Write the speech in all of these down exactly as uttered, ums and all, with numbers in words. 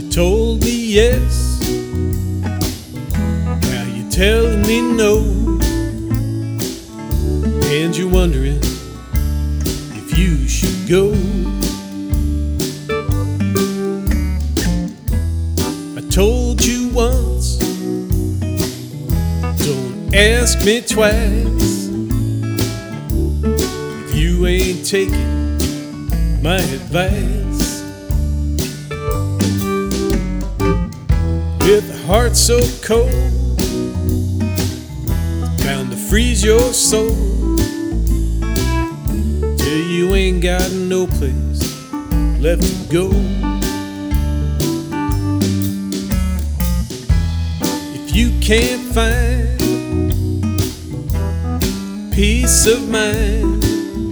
told me yes, now you're telling me no, and you're wondering if you should go. I told you once, don't ask me twice if you ain't taking my advice. With a heart so cold, bound to freeze your soul, till you ain't got no place left to go. If you can't find peace of mind,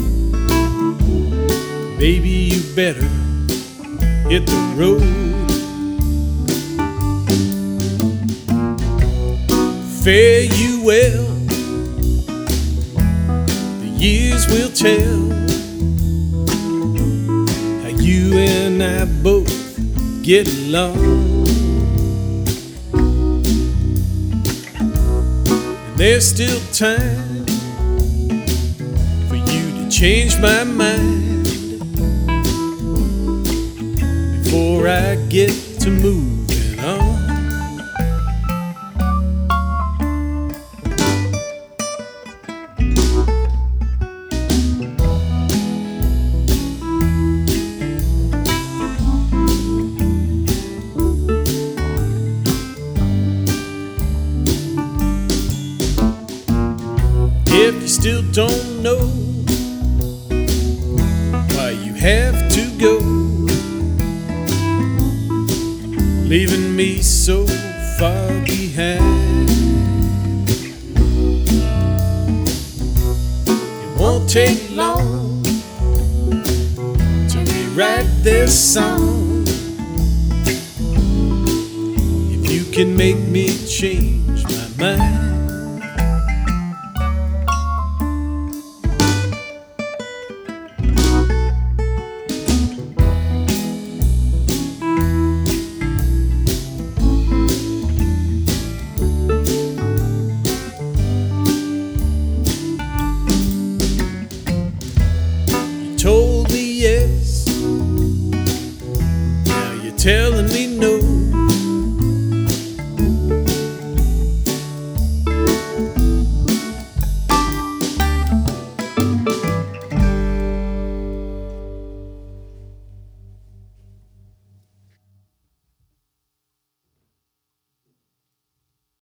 baby, you better hit the road. Fare you well, the years will tell how you and I both get along. And there's still time for you to change my mind before I get to moving on. If you still don't know why you have to go, leaving me so far behind, it won't take long to rewrite this song. If you can make me change my mind, told me yes, now you're telling me no.